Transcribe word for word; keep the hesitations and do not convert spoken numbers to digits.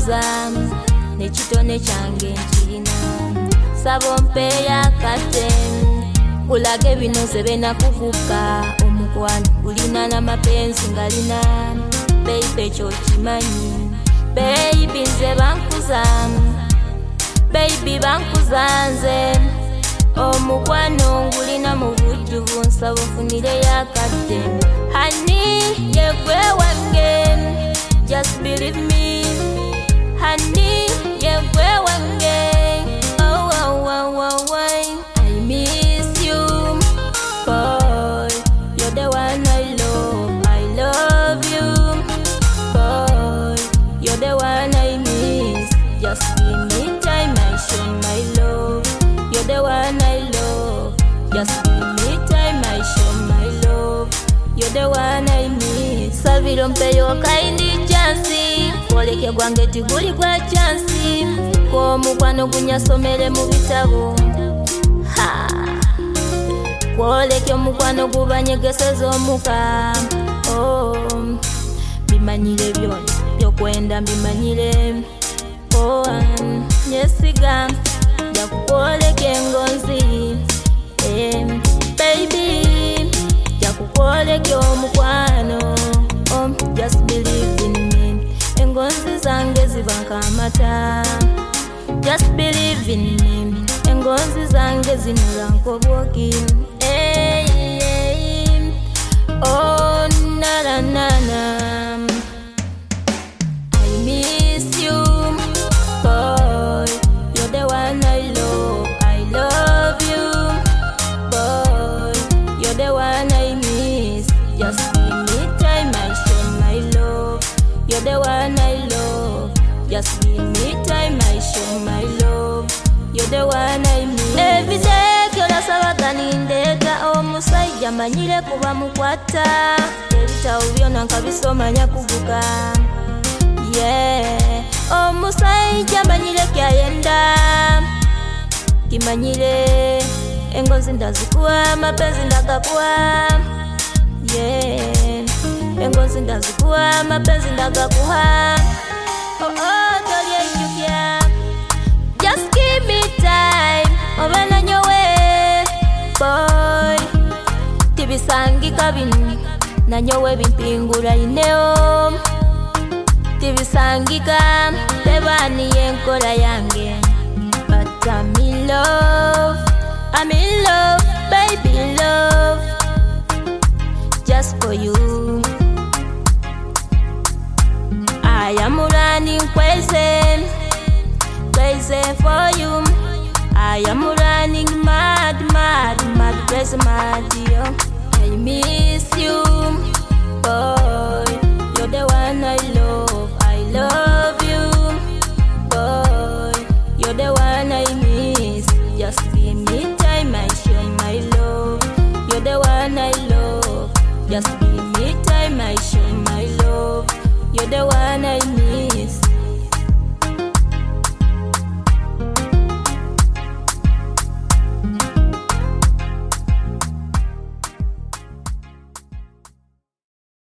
bankuza nechitone change nchina sabompe ya kate kulage binose bena kuvuka omukwano ulina na mapenzi ngalina baby cho chimanyi baby nze bankuza baby bankuzanze omukwano ngulina mu bujjuvu nsaba funire ya kate honey yegwe wange just believe me honey yegwe wange oh oh oh oh oh I miss you boy you're the one I love I love you boy you're the one I miss just give me time I show my love you're the one I love just give me time I show my love you're the one I miss Saviro mpeyo kaindi chansi Koleke gwange tiguli kwa chansi Ko mukwano gunyasomere mu bitabo ha Koleke mukwano gubanyegesezo muka oh bimanyire byo byo kwenda bimanyire oh um, nyesiga yakukoleke ngonzi eh baby yakukoleke omukwano oh just believe in me engonzi zange zibanka mata just believe in me engonzi zange zinura nkoboki eh eh oh na na na na I miss you boy you're the one I love I love you boy you're the one I miss just give me time I show my love you're the one I love just give me time I show my love you're the one I miss every day kyola sabata nindeta omusajja manyire kuba mukwata ebitawo byona nkabisomanya kuvuga yeah omusajja manyire kyayenda kimanyire engozi ndazikuwa mapenzi ndagakuwa yeah engozi ndazikuwa mapenzi ndagakuwa oh oh tolye ichukia just give me time obana nyowe boy tibisangika binu na nyowe bimpingura ineo tibisangika tebani yenkola yange but I'm in love I'm in love baby love just for you I am running crazy crazy for you I am running mad mad mad crazy mad yo I miss you boy you're the one I love I love you boy you're the one I miss just give me time I show my love you're the one I love just give me time I show my love you're the one I miss